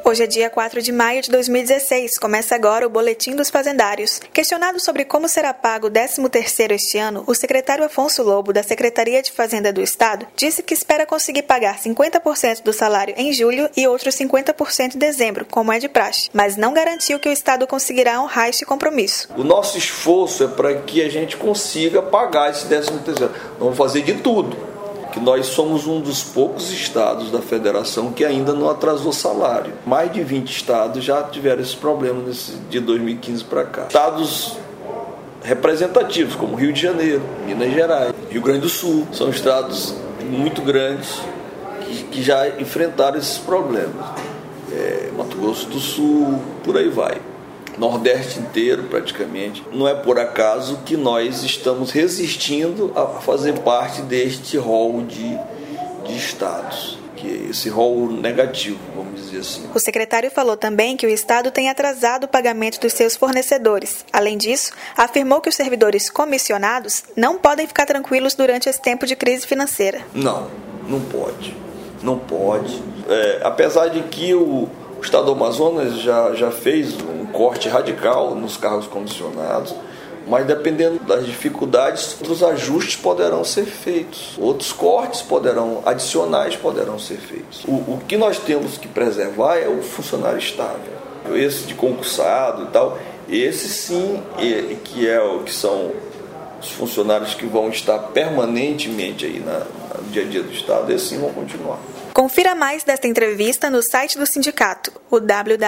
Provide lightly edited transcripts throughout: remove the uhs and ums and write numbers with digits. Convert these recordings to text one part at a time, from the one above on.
Hoje é dia 4 de maio de 2016, começa agora o Boletim dos Fazendários. Questionado sobre como será pago o 13º este ano, o secretário Afonso Lobo, da Secretaria de Fazenda do Estado, disse que espera conseguir pagar 50% do salário em julho e outros 50% em dezembro, como é de praxe, mas não garantiu que o Estado conseguirá honrar este compromisso. O nosso esforço é para que a gente consiga pagar esse 13º. Vamos fazer de tudo. Que nós somos um dos poucos estados da federação que ainda não atrasou salário. Mais de 20 estados já tiveram esse problema de 2015 para cá. Estados representativos, como Rio de Janeiro, Minas Gerais, Rio Grande do Sul, são estados muito grandes que já enfrentaram esses problemas. Mato Grosso do Sul, por aí vai. Nordeste inteiro, praticamente. Não é por acaso que nós estamos resistindo a fazer parte deste rol de estados, que é esse rol negativo, vamos dizer assim. O secretário falou também que o Estado tem atrasado o pagamento dos seus fornecedores. Além disso, afirmou que os servidores comissionados não podem ficar tranquilos durante esse tempo de crise financeira. Não pode. Não pode. Apesar de que o Estado do Amazonas já fez um corte radical nos cargos comissionados, mas dependendo das dificuldades, outros ajustes poderão ser feitos, outros cortes adicionais poderão ser feitos. O que nós temos que preservar é o funcionário estável. Esse de concursado e tal, esse sim que são os funcionários que vão estar permanentemente aí no dia a dia do Estado, esses sim vão continuar. Confira mais desta entrevista no site do sindicato, o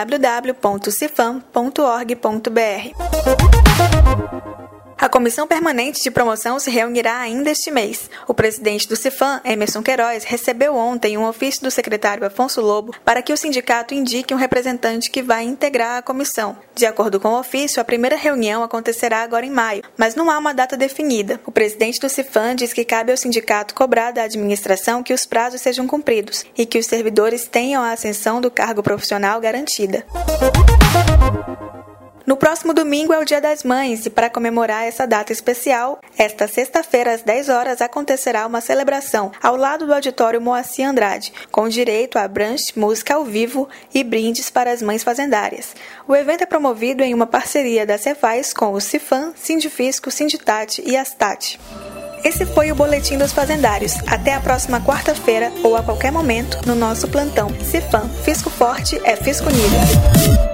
www.cifam.org.br. A Comissão Permanente de Promoção se reunirá ainda este mês. O presidente do Cifam, Emerson Queiroz, recebeu ontem um ofício do secretário Afonso Lobo para que o sindicato indique um representante que vai integrar a comissão. De acordo com o ofício, a primeira reunião acontecerá agora em maio, mas não há uma data definida. O presidente do Cifam diz que cabe ao sindicato cobrar da administração que os prazos sejam cumpridos e que os servidores tenham a ascensão do cargo profissional garantida. No próximo domingo é o Dia das Mães e para comemorar essa data especial, esta sexta-feira às 10 horas acontecerá uma celebração ao lado do auditório Moacir Andrade, com direito a brunch, música ao vivo e brindes para as mães fazendárias. O evento é promovido em uma parceria da Cefaz com o Cifam, Sindifisco, Sinditate e Astat. Esse foi o Boletim dos Fazendários. Até a próxima quarta-feira ou a qualquer momento no nosso plantão. Cifam, Fisco Forte é Fisco Unido.